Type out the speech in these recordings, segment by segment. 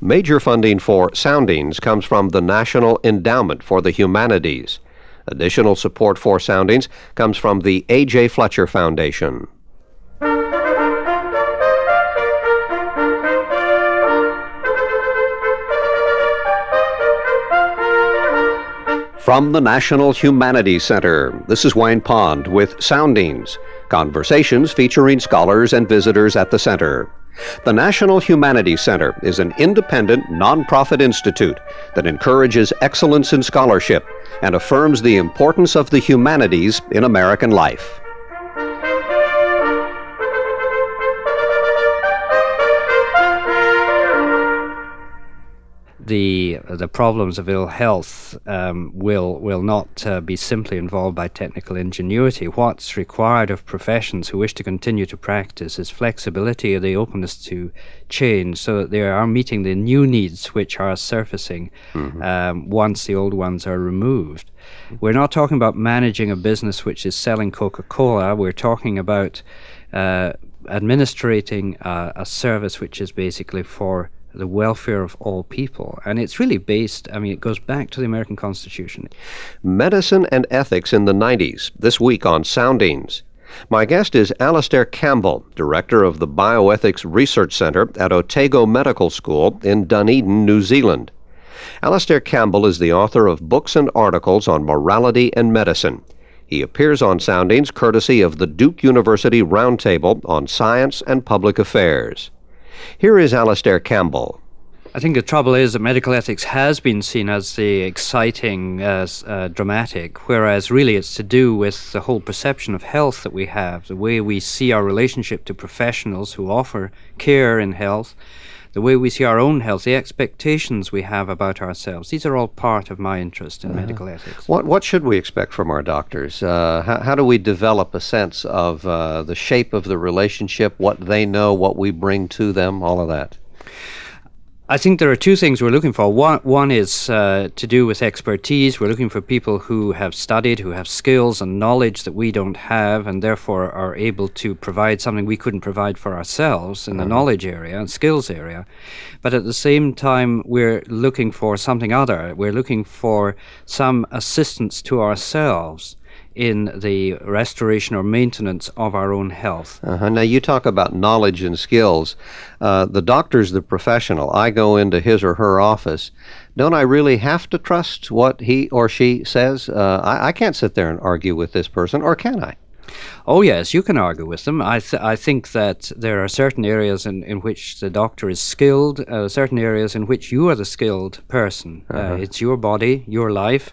Major funding for Soundings comes from the National Endowment for the Humanities. Additional support for Soundings comes from the A.J. Fletcher Foundation. From the National Humanities Center, this is Wayne Pond with Soundings, conversations featuring scholars and visitors at the center. The National Humanities Center is an independent, nonprofit institute that encourages excellence in scholarship and affirms the importance of the humanities in American life. The problems of ill health will not be simply involved by technical ingenuity. What's required of professions who wish to continue to practice is flexibility or the openness to change, so that they are meeting the new needs which are surfacing once the old ones are removed. We're not talking about managing a business which is selling Coca-Cola. We're talking about administrating a service which is basically for the welfare of all people. And it's really based, it goes back to the American Constitution. Medicine and Ethics in the 90s, this week on Soundings. My guest is Alastair Campbell, Director of the Bioethics Research Center at Otago Medical School in Dunedin, New Zealand. Alastair Campbell is the author of books and articles on morality and medicine. He appears on Soundings courtesy of the Duke University Roundtable on Science and Public Affairs. Here is Alastair Campbell. I think the trouble is that medical ethics has been seen as the exciting, dramatic, whereas really it's to do with the whole perception of health that we have, the way we see our relationship to professionals who offer care in health, the way we see our own health, the expectations we have about ourselves. These are all part of my interest in medical ethics. What should we expect from our doctors? How do we develop a sense of the shape of the relationship, what they know, what we bring to them, all of that? I think there are two things we're looking for. One is to do with expertise. We're looking for people who have studied, who have skills and knowledge that we don't have, and therefore are able to provide something we couldn't provide for ourselves in the knowledge area and skills area. But at the same time, we're looking for something other. We're looking for some assistance to ourselves in the restoration or maintenance of our own health. Now, you talk about knowledge and skills. The doctor's the professional. I go into his or her office. Don't I really have to trust what he or she says? I can't sit there and argue with this person, or can I? Oh, yes, you can argue with them. I think that there are certain areas in which the doctor is skilled, certain areas in which you are the skilled person. It's your body, your life.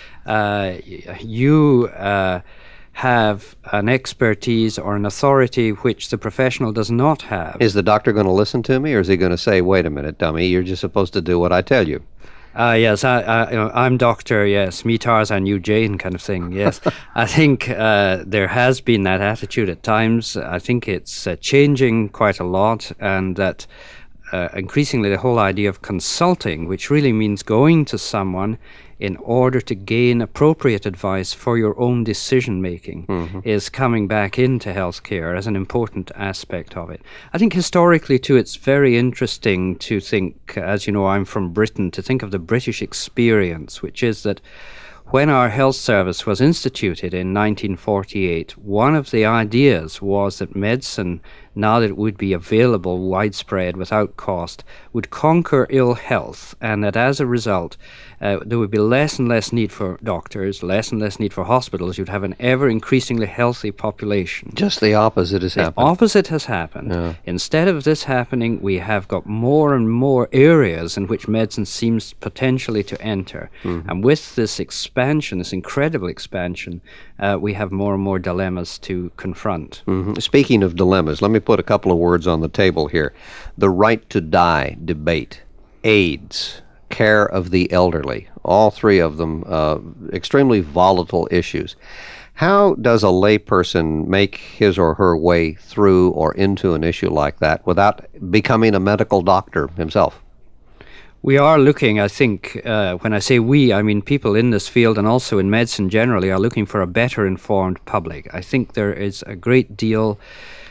You have an expertise or an authority which the professional does not have. Is the doctor going to listen to me, or is he going to say, wait a minute, dummy, you're just supposed to do what I tell you? Yes, I'm doctor, yes, me Tarzan, you Jane kind of thing, yes. I think there has been that attitude at times. I think it's changing quite a lot, and that increasingly the whole idea of consulting, which really means going to someone in order to gain appropriate advice for your own decision-making, is coming back into healthcare as an important aspect of it. I think historically, too, it's very interesting to think, as you know, I'm from Britain, to think of the British experience, which is that when our health service was instituted in 1948, one of the ideas was that medicine, now that it would be available widespread without cost, would conquer ill health, and that as a result there would be less and less need for doctors, less and less need for hospitals. You'd have an ever increasingly healthy population. Just the opposite has happened. The opposite has happened. Yeah. Instead of this happening, we have got more and more areas in which medicine seems potentially to enter. And with this expansion, this incredible expansion, we have more and more dilemmas to confront. Speaking of dilemmas, let me put a couple of words on the table here. The right to die debate, AIDS, care of the elderly, all three of them extremely volatile issues. How does a layperson make his or her way through or into an issue like that without becoming a medical doctor himself? We are looking, I think, when I say we, I mean people in this field and also in medicine generally are looking for a better informed public. I think there is a great deal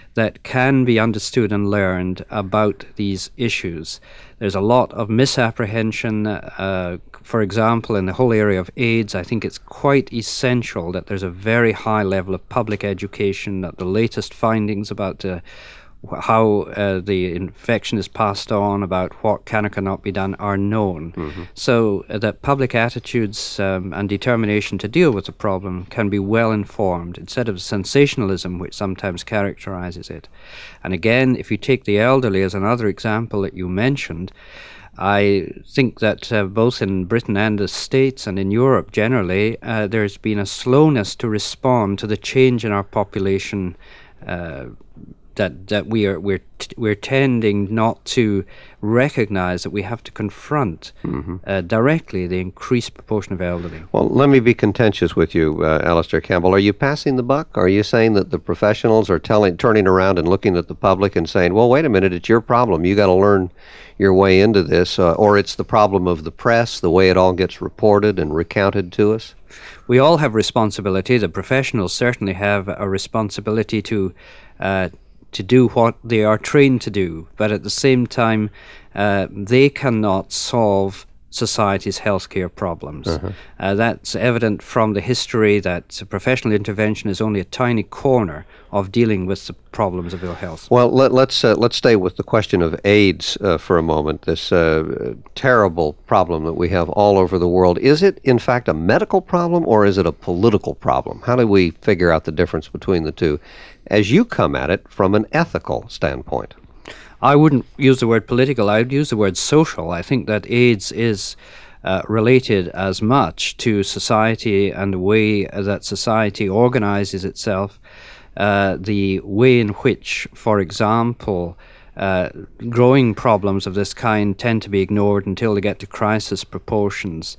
that can be understood and learned about these issues. There's a lot of misapprehension. For example, in the whole area of AIDS, I think it's quite essential that there's a very high level of public education, that the latest findings about how the infection is passed on, about what can or cannot be done, are known. So that public attitudes and determination to deal with the problem can be well informed instead of sensationalism which sometimes characterizes it. And again, if you take the elderly as another example that you mentioned, I think that both in Britain and the States and in Europe generally, there's been a slowness to respond to the change in our population that we're tending not to recognize that we have to confront directly the increased proportion of elderly. Well, let me be contentious with you, Alistair Campbell. Are you passing the buck? Are you saying that the professionals are turning around and looking at the public and saying, well, wait a minute, it's your problem. You got to learn your way into this, or it's the problem of the press, the way it all gets reported and recounted to us? We all have responsibility. The professionals certainly have a responsibility to do what they are trained to do, but at the same time, they cannot solve society's healthcare problems. That's evident from the history that professional intervention is only a tiny corner of dealing with the problems of ill health. Well, let's stay with the question of AIDS for a moment, this terrible problem that we have all over the world. Is it, in fact, a medical problem, or is it a political problem? How do we figure out the difference between the two, as you come at it from an ethical standpoint? I wouldn't use the word political, I would use the word social. I think that AIDS is related as much to society and the way that society organizes itself, the way in which, for example, growing problems of this kind tend to be ignored until they get to crisis proportions.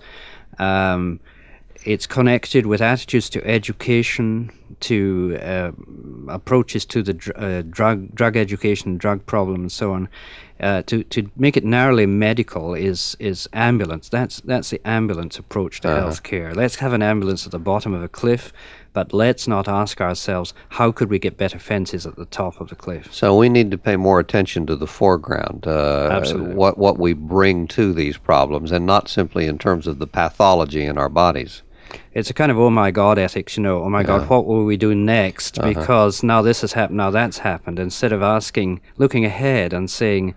It's connected with attitudes to education, to approaches to the drug education, drug problem, and so on. To make it narrowly medical is ambulance. That's the ambulance approach to healthcare. Let's have an ambulance at the bottom of a cliff, but let's not ask ourselves, how could we get better fences at the top of the cliff? So we need to pay more attention to the foreground, Absolutely. what we bring to these problems, and not simply in terms of the pathology in our bodies. It's a kind of, oh my God ethics, oh my God, what will we do next? Because now this has happened, now that's happened, instead of looking ahead and saying,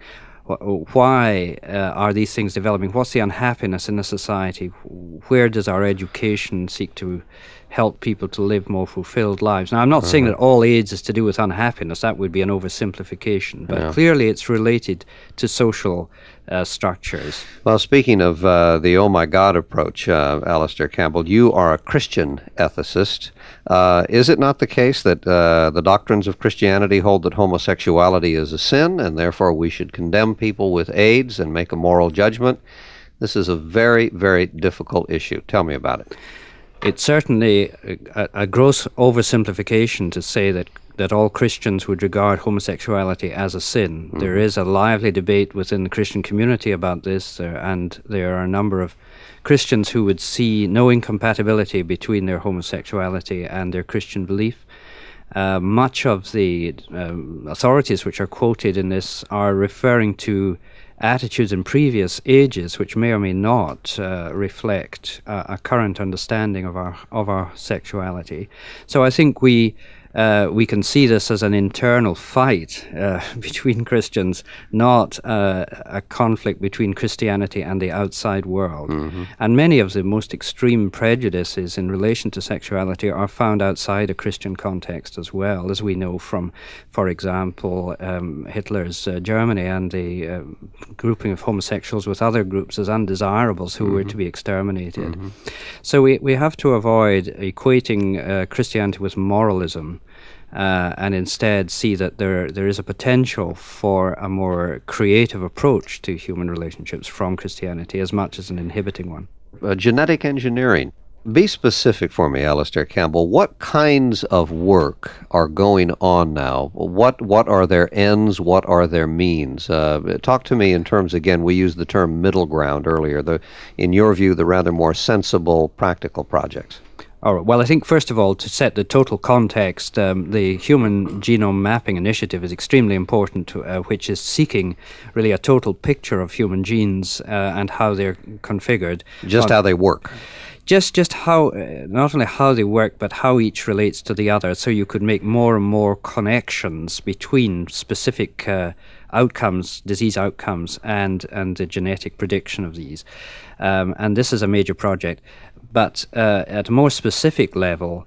why are these things developing? What's the unhappiness in the society? Where does our education seek to help people to live more fulfilled lives? Now, I'm not saying that all AIDS is to do with unhappiness. That would be an oversimplification. But clearly it's related to social structures. Well, speaking of the oh my God approach, Alistair Campbell, you are a Christian ethicist. Is it not the case that the doctrines of Christianity hold that homosexuality is a sin, and therefore we should condemn people with AIDS and make a moral judgment? This is a very, very difficult issue. Tell me about it. It's certainly a gross oversimplification to say that all Christians would regard homosexuality as a sin. There is a lively debate within the Christian community about this, and there are a number of Christians who would see no incompatibility between their homosexuality and their Christian belief. Much of the authorities which are quoted in this are referring to attitudes in previous ages which may or may not reflect a current understanding of our sexuality. So I think we can see this as an internal fight between Christians, not a conflict between Christianity and the outside world. And many of the most extreme prejudices in relation to sexuality are found outside a Christian context as well, as we know from, for example, Hitler's Germany and the grouping of homosexuals with other groups as undesirables who were to be exterminated. So we have to avoid equating Christianity with moralism. And instead see that there is a potential for a more creative approach to human relationships from Christianity as much as an inhibiting one. Genetic engineering. Be specific for me, Alistair Campbell. What kinds of work are going on now? What are their ends? What are their means? Talk to me in terms, again, we used the term middle ground earlier, in your view, the rather more sensible, practical projects. All right. Well, I think first of all, to set the total context, the Human Genome Mapping Initiative is extremely important, which is seeking really a total picture of human genes and how they're configured. Just how they work. Just how, not only how they work, but how each relates to the other, so you could make more and more connections between specific outcomes, disease outcomes, and the genetic prediction of these. And this is a major project. But at a more specific level,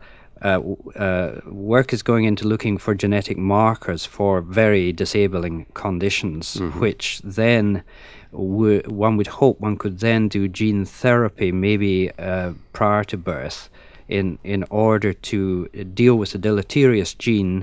work is going into looking for genetic markers for very disabling conditions, which then one would hope one could then do gene therapy maybe prior to birth in order to deal with the deleterious gene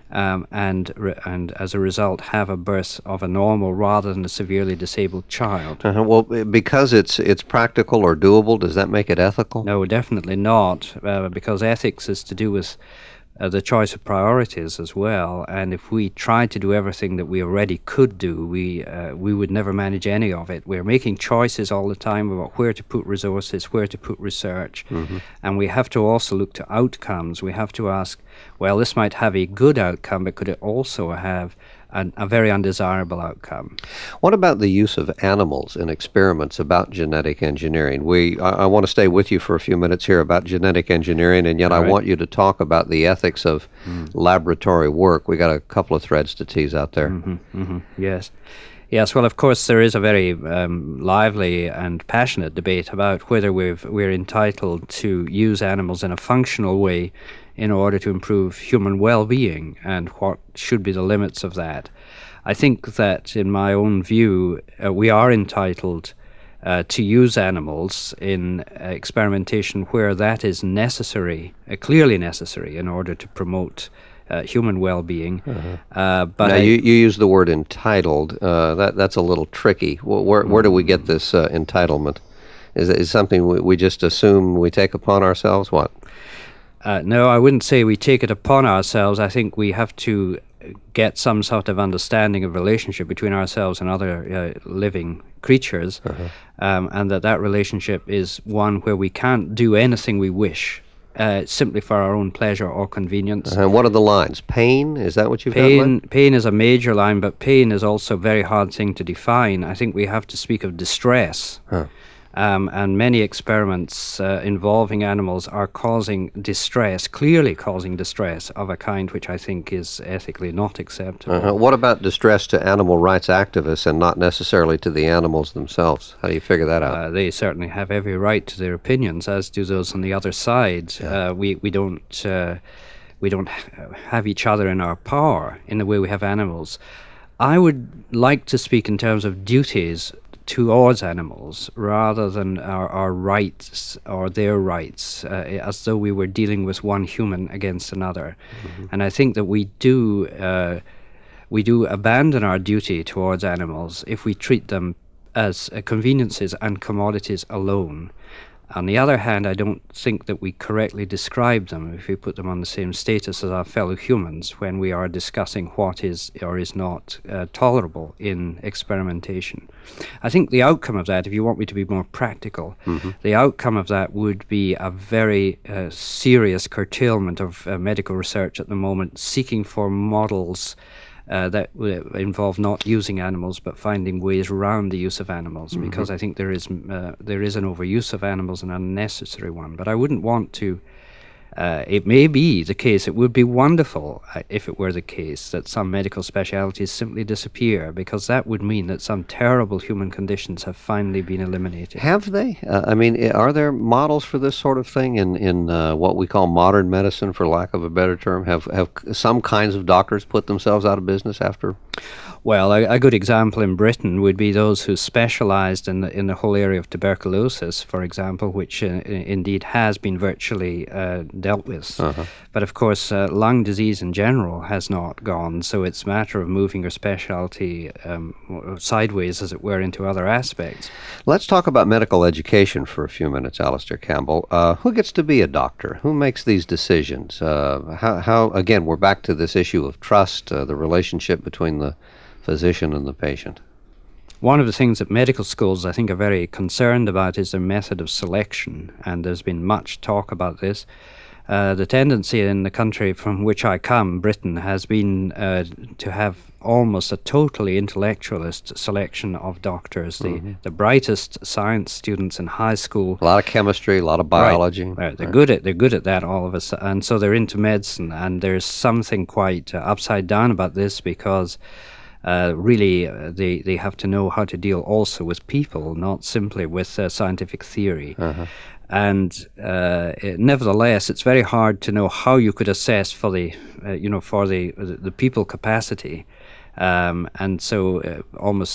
and as a result have a birth of a normal rather than a severely disabled child. Well, because it's practical or doable, does that make it ethical? No, definitely not, because ethics is to do with the choice of priorities as well. And if we tried to do everything that we already could do, we would never manage any of it. We're making choices all the time about where to put resources, where to put research. And we have to also look to outcomes. We have to ask, well, this might have a good outcome, but could it also have a very undesirable outcome? What about the use of animals in experiments about genetic engineering? I want to stay with you for a few minutes here about genetic engineering, and yet I want you to talk about the ethics of laboratory work. We got a couple of threads to tease out there. Yes. Yes, well, of course, there is a very lively and passionate debate about whether we're entitled to use animals in a functional way in order to improve human well-being and what should be the limits of that. I think that, in my own view, we are entitled to use animals in experimentation where that is necessary, clearly necessary, in order to promote human well-being. But now you use the word entitled. That's a little tricky. Where do we get this entitlement? Is it something we just assume we take upon ourselves? What? No, I wouldn't say we take it upon ourselves. I think we have to get some sort of understanding of relationship between ourselves and other living creatures, and that relationship is one where we can't do anything we wish simply for our own pleasure or convenience. And what are the lines? Pain? Is that what you've got? Pain is a major line, but pain is also a very hard thing to define. I think we have to speak of distress. And many experiments involving animals are causing distress, clearly causing distress of a kind which I think is ethically not acceptable. What about distress to animal rights activists and not necessarily to the animals themselves? How do you figure that out? They certainly have every right to their opinions, as do those on the other side. We don't have each other in our power in the way we have animals. I would like to speak in terms of duties towards animals rather than our rights or their rights, as though we were dealing with one human against another. And I think that we do abandon our duty towards animals if we treat them as conveniences and commodities alone. On the other hand, I don't think that we correctly describe them if we put them on the same status as our fellow humans when we are discussing what is or is not tolerable in experimentation. I think the outcome of that, if you want me to be more practical, the outcome of that would be a very serious curtailment of medical research at the moment, seeking for models that involve not using animals but finding ways around the use of animals, because I think there is an overuse of animals, an unnecessary one. But I wouldn't want to it may be the case, it would be wonderful if it were the case that some medical specialities simply disappear, because that would mean that some terrible human conditions have finally been eliminated. Have they? I mean, are there models for this sort of thing in what we call modern medicine, for lack of a better term? Have some kinds of doctors put themselves out of business after? Well, a good example in Britain would be those who specialized in the whole area of tuberculosis, for example, which indeed has been virtually dealt with. But of course, lung disease in general has not gone, so it's a matter of moving your specialty sideways, as it were, into other aspects. Let's talk about medical education for a few minutes, Alastair Campbell. Who gets to be a doctor? Who makes these decisions? How again, we're back to this issue of trust, the relationship between the physician and the patient. One of the things that medical schools, I think, are very concerned about is their method of selection, and there's been much talk about this. The tendency in the country from which I come, Britain, has been to have almost a totally intellectualist selection of doctors. The brightest science students in high school. A lot of chemistry, a lot of biology. Right. They're good at that, all of us, and so they're into medicine. And there's something quite upside down about this, because really they have to know how to deal also with people, not simply with scientific theory. And nevertheless, it's very hard to know how you could assess for the people capacity, and so it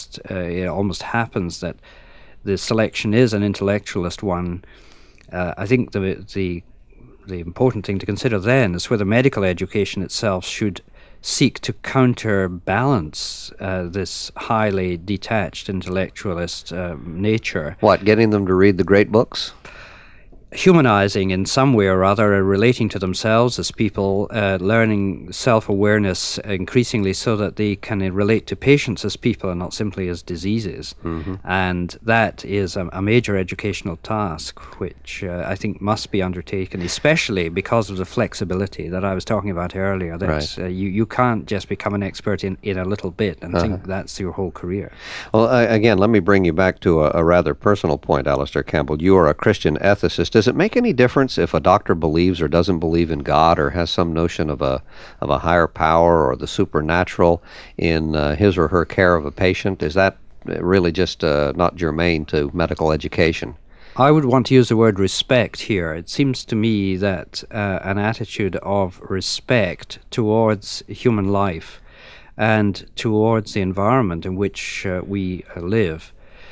almost happens that the selection is an intellectualist one. I think the important thing to consider then is whether medical education itself should seek to counterbalance this highly detached intellectualist nature. What, getting them to read the great books? Humanizing in some way or other, relating to themselves as people, learning self-awareness increasingly so that they can relate to patients as people and not simply as diseases. And that is a major educational task, which I think must be undertaken, especially because of the flexibility that I was talking about earlier, that you can't just become an expert in a little bit and think that's your whole career. Well, again, let me bring you back to a rather personal point, Alistair Campbell. You are a Christian ethicist. Does it make any difference if a doctor believes or doesn't believe in God, or has some notion of a higher power or the supernatural in his or her care of a patient? Is that really just not germane to medical education? I would want to use the word respect here. It seems to me that an attitude of respect towards human life and towards the environment in which we live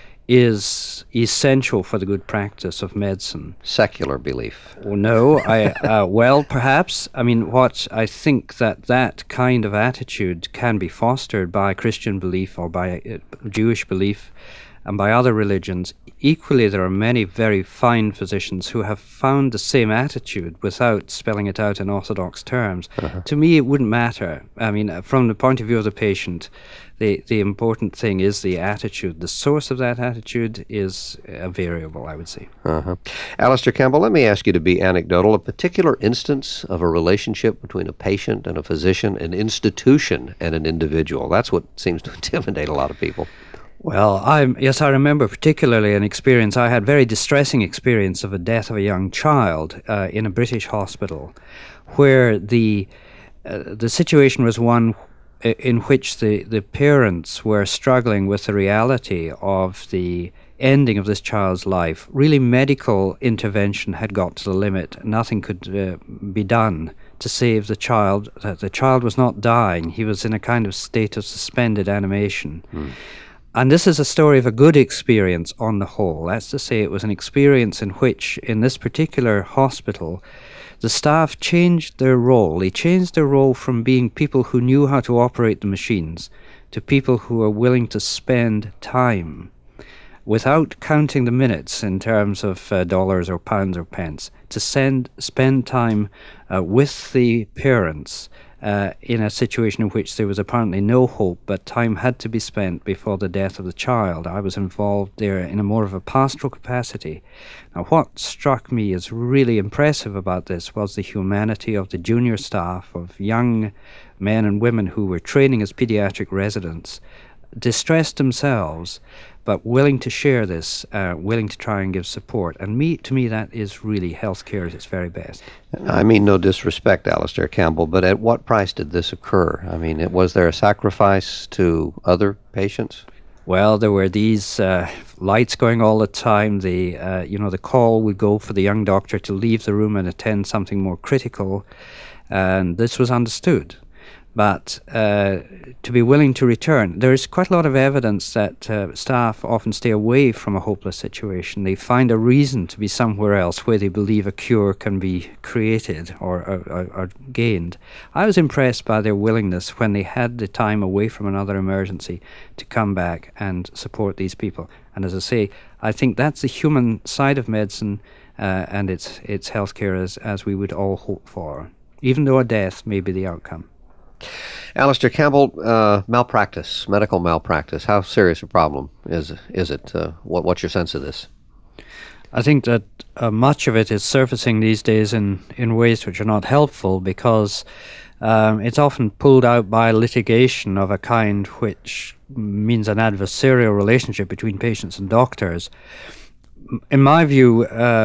is essential for the good practice of medicine. Secular belief. Well, no, well, perhaps. I mean, what I think that kind of attitude can be fostered by Christian belief or by Jewish belief and by other religions. Equally, there are many very fine physicians who have found the same attitude without spelling it out in orthodox terms. To me, it wouldn't matter. I mean, from the point of view of the patient, the important thing is the attitude. The source of that attitude is a variable, I would say. Alistair Campbell, let me ask you to be anecdotal. A particular instance of a relationship between a patient and a physician, an institution and an individual. That's what seems to intimidate a lot of people. Well, I remember particularly an experience. I had very distressing experience of a death of a young child in a British hospital, where the situation was one in which the parents were struggling with the reality of the ending of this child's life. Really, medical intervention had got to the limit. Nothing could be done to save the child. The child was not dying. He was in a kind of state of suspended animation. And this is a story of a good experience on the whole. That's to say, it was an experience in which, in this particular hospital, the staff changed their role. They changed their role from being people who knew how to operate the machines to people who were willing to spend time without counting the minutes in terms of dollars or pounds or pence, to spend time with the parents in a situation in which there was apparently no hope, but time had to be spent before the death of the child. I was involved there in a more of a pastoral capacity. Now, what struck me as really impressive about this was the humanity of the junior staff, of young men and women who were training as pediatric residents, distressed themselves, but willing to share this, willing to try and give support. And to me, that is really healthcare at its very best. I mean no disrespect, Alistair Campbell, but at what price did this occur? I mean, was there a sacrifice to other patients? Well, there were these lights going all the time. The call would go for the young doctor to leave the room and attend something more critical, and this was understood. But to be willing to return, there is quite a lot of evidence that staff often stay away from a hopeless situation. They find a reason to be somewhere else where they believe a cure can be created or gained. I was impressed by their willingness when they had the time away from another emergency to come back and support these people. And as I say, I think that's the human side of medicine and it's healthcare as we would all hope for, even though a death may be the outcome. Alistair Campbell, malpractice, medical malpractice. How serious a problem is it? What's your sense of this? I think that much of it is surfacing these days in ways which are not helpful, because it's often pulled out by litigation of a kind which means an adversarial relationship between patients and doctors. In my view,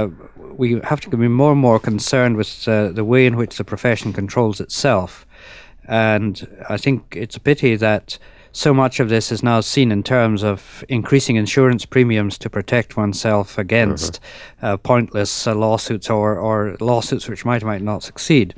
we have to be more and more concerned with the way in which the profession controls itself. And I think it's a pity that so much of this is now seen in terms of increasing insurance premiums to protect oneself against pointless lawsuits or lawsuits which might or might not succeed.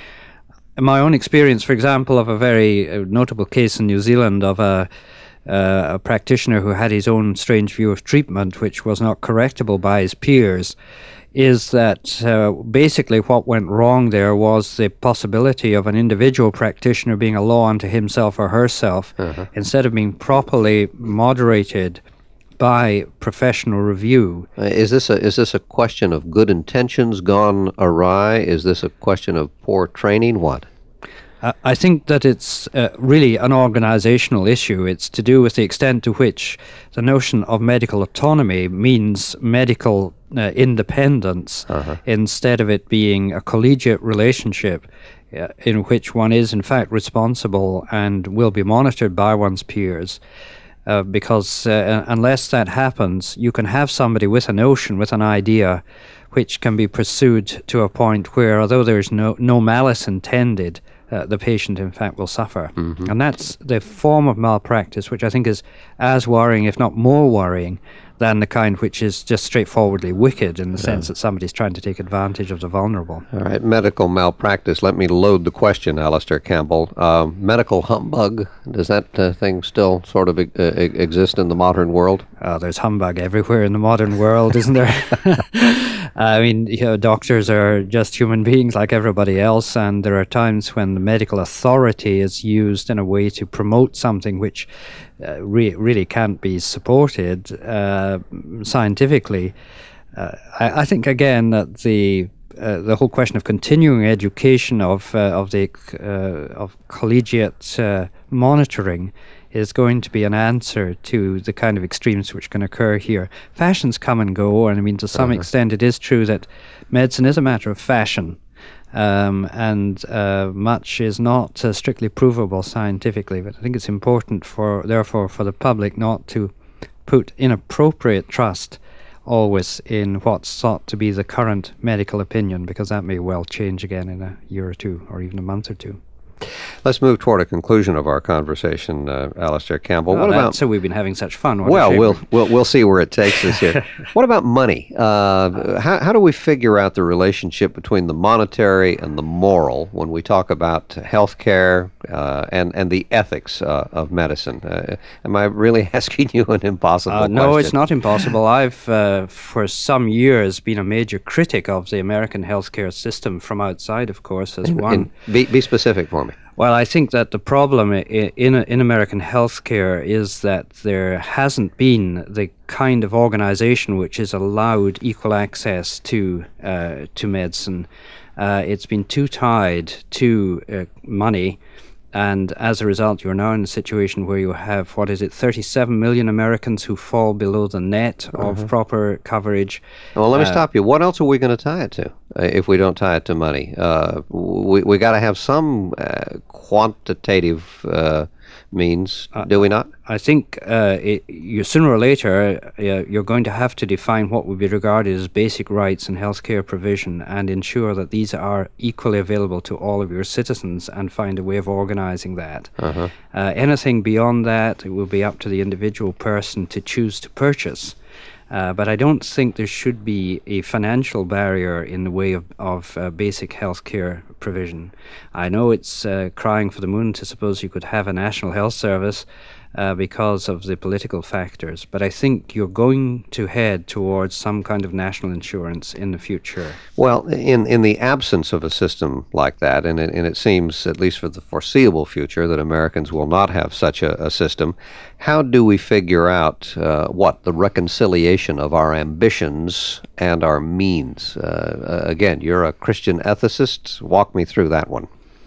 In my own experience, for example, of a very notable case in New Zealand of a practitioner who had his own strange view of treatment, which was not correctable by his peers, is that basically what went wrong there was the possibility of an individual practitioner being a law unto himself or herself, instead of being properly moderated by professional review. Is this a question of good intentions gone awry? Is this a question of poor training? What? I think that it's really an organizational issue. It's to do with the extent to which the notion of medical autonomy means medical independence, instead of it being a collegiate relationship in which one is in fact responsible and will be monitored by one's peers. Because unless that happens, you can have somebody with a notion, with an idea, which can be pursued to a point where, although there's no malice intended, the patient, in fact, will suffer. And that's the form of malpractice, which I think is as worrying, if not more worrying, than the kind which is just straightforwardly wicked, in the sense that somebody's trying to take advantage of the vulnerable. All right, medical malpractice. Let me load the question, Alistair Campbell. Medical humbug, does that thing still sort of exist in the modern world? There's humbug everywhere in the modern world, isn't there? I mean, doctors are just human beings like everybody else, and there are times when the medical authority is used in a way to promote something which really can't be supported scientifically. I think again that the whole question of continuing education of collegiate monitoring is going to be an answer to the kind of extremes which can occur here. Fashions come and go, and I mean, to some extent it is true that medicine is a matter of fashion, and much is not strictly provable scientifically, but I think it's important therefore for the public not to put inappropriate trust always in what's thought to be the current medical opinion, because that may well change again in a year or two, or even a month or two. Let's move toward a conclusion of our conversation, Alistair Campbell. What about? So we've been having such fun. Well, we'll see where it takes us here. What about money? How do we figure out the relationship between the monetary and the moral when we talk about healthcare and the ethics of medicine? Am I really asking you an impossible question? No, it's not impossible. I've for some years been a major critic of the American healthcare system from outside, of course, as one. Be specific for me. Well, I think that the problem in American healthcare is that there hasn't been the kind of organization which has allowed equal access to medicine. It's been too tied to money, and as a result, you're now in a situation where you have, 37 million Americans who fall below the net of proper coverage. Well, let me stop you. What else are we going to tie it to if we don't tie it to money? We got to have some quantitative means, do we not? I think sooner or later you're going to have to define what would be regarded as basic rights in healthcare provision and ensure that these are equally available to all of your citizens, and find a way of organizing that. Anything beyond that, it will be up to the individual person to choose to purchase. But I don't think there should be a financial barrier in the way of basic healthcare provision. I know it's crying for the moon to suppose you could have a national health service because of the political factors, but I think you're going to head towards some kind of national insurance in the future. Well, in the absence of a system like that, and it seems, at least for the foreseeable future, that Americans will not have such a system, how do we figure out the reconciliation of our ambitions and our means? Again, you're a Christian ethicist. Walk me through that one.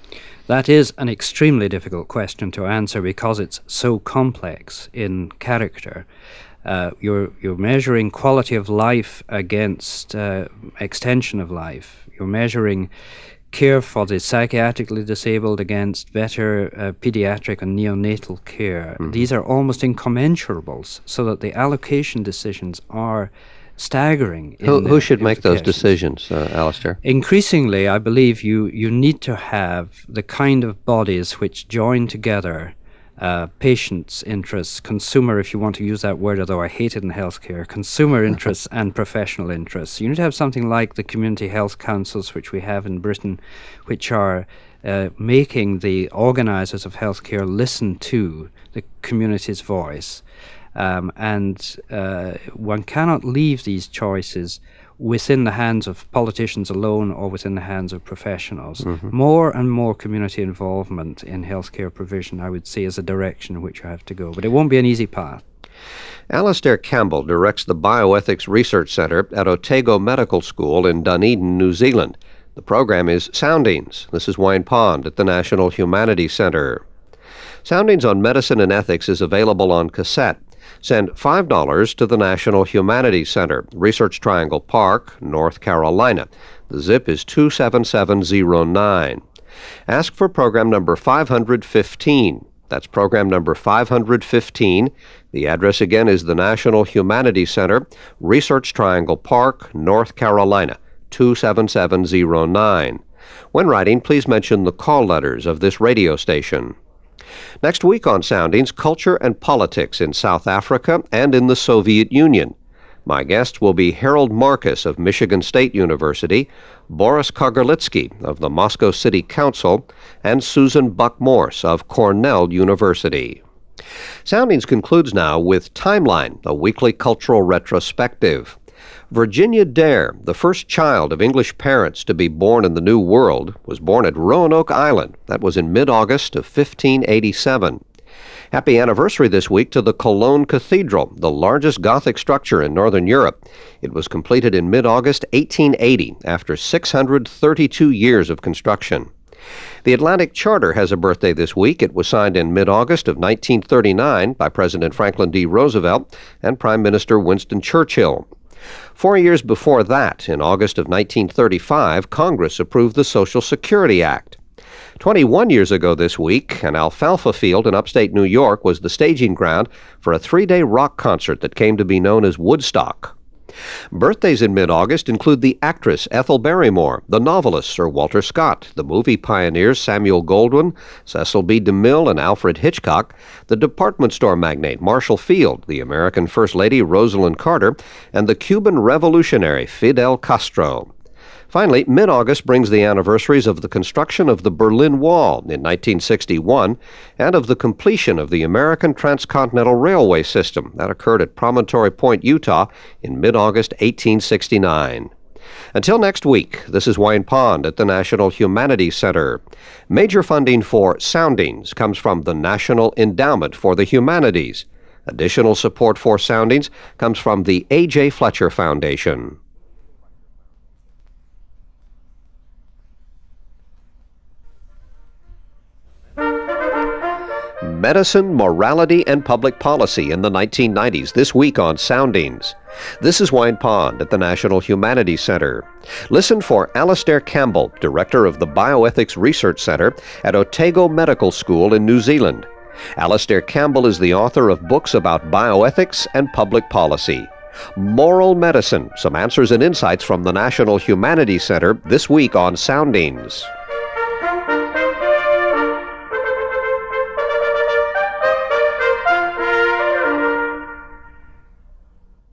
That is an extremely difficult question to answer because it's so complex in character. You're measuring quality of life against extension of life. You're measuring care for the psychiatrically disabled against better pediatric and neonatal care. Mm-hmm. These are almost incommensurables, so that the allocation decisions are staggering. Who should make those decisions, Alistair? Increasingly, I believe you need to have the kind of bodies which join together patients' interests, consumer, if you want to use that word, although I hate it in healthcare, consumer interests and professional interests. You need to have something like the community health councils, which we have in Britain, which are making the organisers of healthcare listen to the community's voice. And one cannot leave these choices within the hands of politicians alone or within the hands of professionals. Mm-hmm. More and more community involvement in healthcare provision, I would say, is a direction in which you have to go. But it won't be an easy path. Alistair Campbell directs the Bioethics Research Centre at Otago Medical School in Dunedin, New Zealand. The program is Soundings. This is Wayne Pond at the National Humanities Centre. Soundings on Medicine and Ethics is available on cassette. Send $5 to the National Humanities Center, Research Triangle Park, North Carolina. The zip is 27709. Ask for program number 515. That's program number 515. The address again is the National Humanities Center, Research Triangle Park, North Carolina, 27709. When writing, please mention the call letters of this radio station. Next week on Soundings, culture and politics in South Africa and in the Soviet Union. My guests will be Harold Marcus of Michigan State University, Boris Kagarlitsky of the Moscow City Council, and Susan Buck-Morse of Cornell University. Soundings concludes now with Timeline, a weekly cultural retrospective. Virginia Dare, the first child of English parents to be born in the New World, was born at Roanoke Island. That was in mid-August of 1587. Happy anniversary this week to the Cologne Cathedral, the largest Gothic structure in Northern Europe. It was completed in mid-August 1880 after 632 years of construction. The Atlantic Charter has a birthday this week. It was signed in mid-August of 1939 by President Franklin D. Roosevelt and Prime Minister Winston Churchill. 4 years before that, in August of 1935, Congress approved the Social Security Act. 21 years ago this week, an alfalfa field in upstate New York was the staging ground for a 3-day rock concert that came to be known as Woodstock. Birthdays in mid-August include the actress Ethel Barrymore, the novelist Sir Walter Scott, the movie pioneers Samuel Goldwyn, Cecil B. DeMille, and Alfred Hitchcock, the department store magnate Marshall Field, the American First Lady Rosalind Carter, and the Cuban revolutionary Fidel Castro. Finally, mid-August brings the anniversaries of the construction of the Berlin Wall in 1961 and of the completion of the American Transcontinental Railway System that occurred at Promontory Point, Utah in mid-August 1869. Until next week, this is Wayne Pond at the National Humanities Center. Major funding for Soundings comes from the National Endowment for the Humanities. Additional support for Soundings comes from the A.J. Fletcher Foundation. Medicine, Morality, and Public Policy in the 1990s, this week on Soundings. This is Wayne Pond at the National Humanities Center. Listen for Alistair Campbell, director of the Bioethics Research Centre at Otago Medical School in New Zealand. Alistair Campbell is the author of books about bioethics and public policy. Moral Medicine, some answers and insights from the National Humanities Center this week on Soundings.